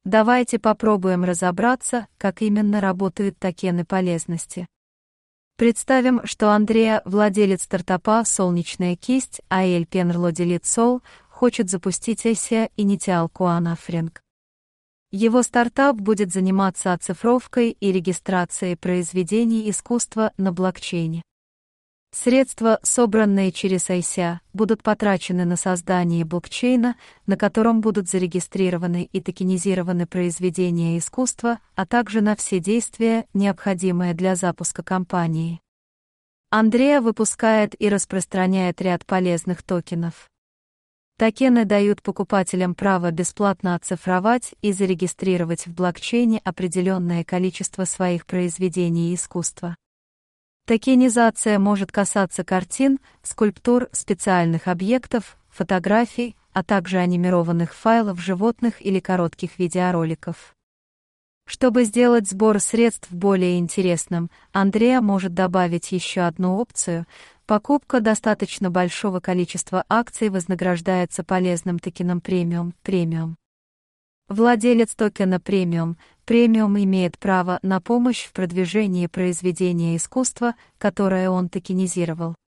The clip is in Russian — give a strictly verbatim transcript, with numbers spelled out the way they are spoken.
Давайте попробуем разобраться, как именно работают токены полезности. Представим, что Андреа, владелец стартапа «Солнечная кисть», а Эль Пенрло Делит Сол, хочет запустить ай си эй Initial Coin Offering. Его стартап будет заниматься оцифровкой и регистрацией произведений искусства на блокчейне. Средства, собранные через ай си эй, будут потрачены на создание блокчейна, на котором будут зарегистрированы и токенизированы произведения искусства, а также на все действия, необходимые для запуска компании. Андреа выпускает и распространяет ряд полезных токенов. Токены дают покупателям право бесплатно оцифровать и зарегистрировать в блокчейне определенное количество своих произведений искусства. Токенизация может касаться картин, скульптур, специальных объектов, фотографий, а также анимированных файлов животных или коротких видеороликов. Чтобы сделать сбор средств более интересным, Андреа может добавить еще одну опцию. Покупка достаточно большого количества акций вознаграждается полезным токеном премиум, премиум. Владелец токена премиум, премиум имеет право на помощь в продвижении произведения искусства, которое он токенизировал.